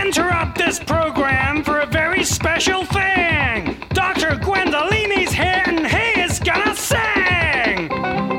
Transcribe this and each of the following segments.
interrupt this program for a very special thing. Dr. Gwendolini's here and he is gonna sing.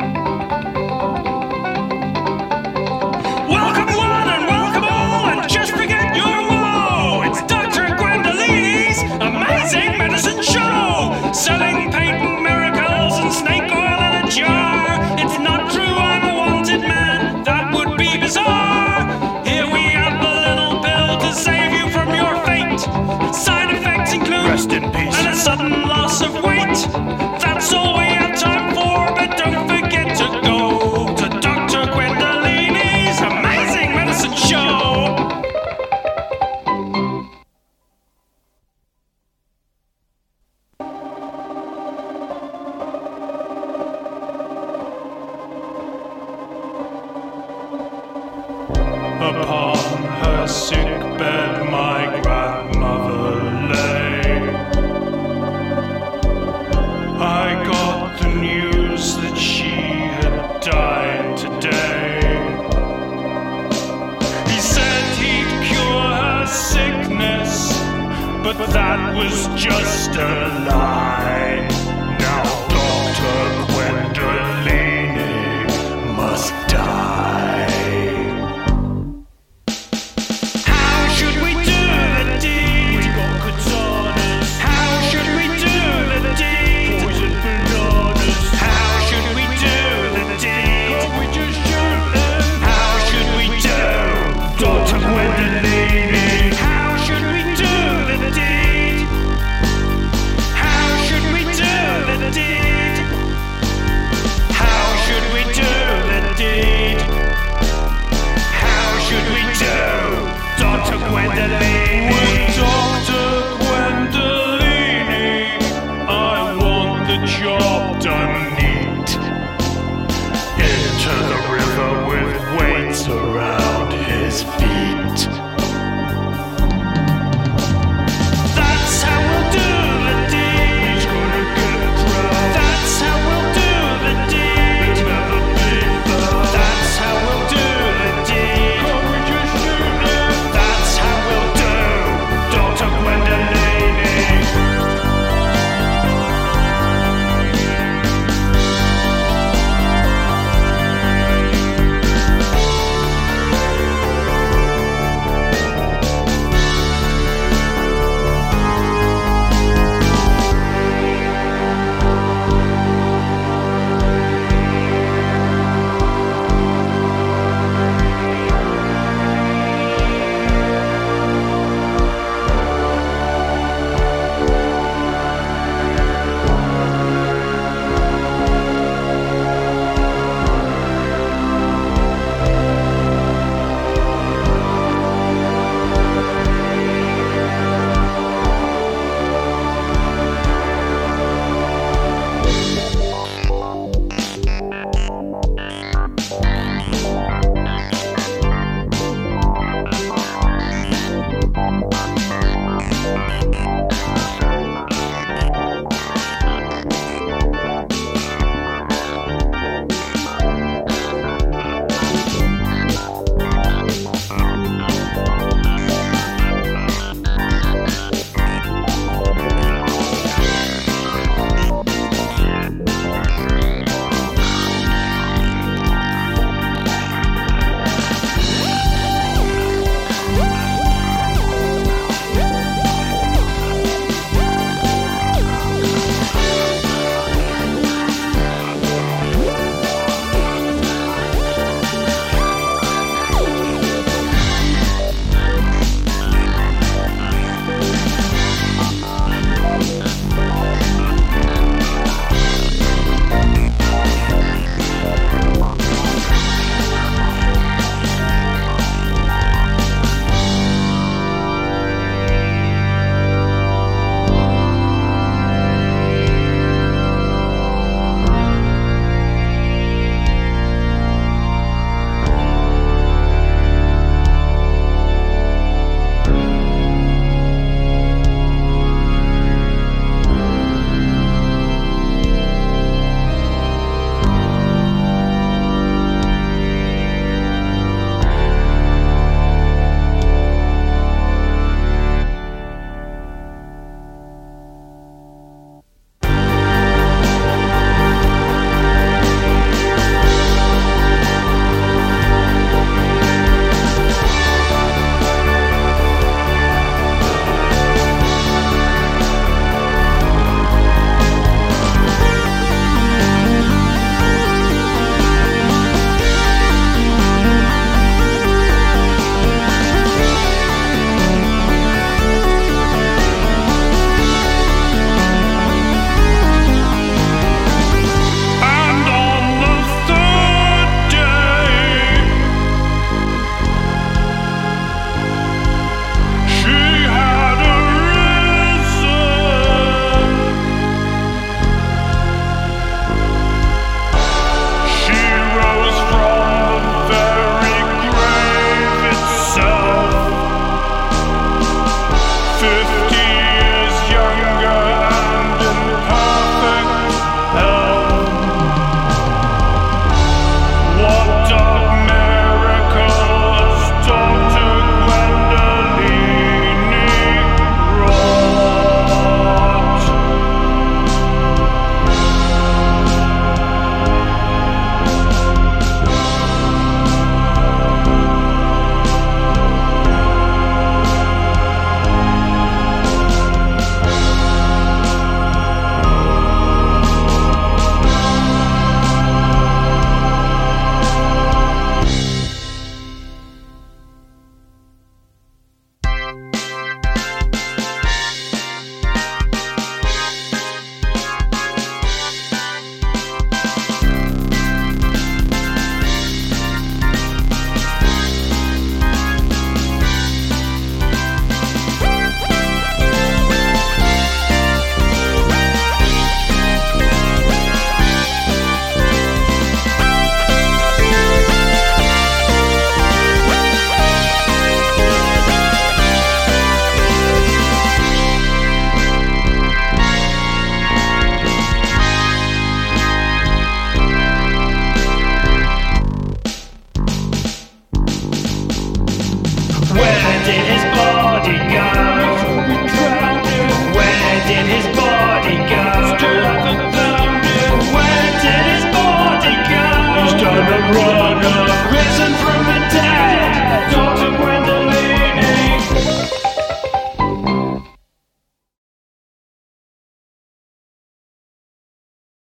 Welcome one and welcome all and just forget your woe. It's Dr. Gwendolini's Amazing Medicine Show. Selling patent miracles and snake oil in a jar. It's not true, I'm a wanted man. That would be bizarre. Here we have a little pill to save you from your fate. Side effects include rest in peace and a sudden loss of weight. That's all we have time for, but don't forget to go to Dr. Gwendolini's Amazing Medicine Show. Upon her sick bed my grandmother lay. I got the news that she had died today. He said he'd cure her sickness, but that was just a lie. Now Dr. Gwendolini must die. How should we do the deed? We got katanas. How should we do the deed? Poison bananas. How should we do the deed? Can't we just shoot them? How should we do Dr. Gwendolini? How should we do the deed? How should we do the deed? How should we do the deed? How should we do Dr. Gwendolini?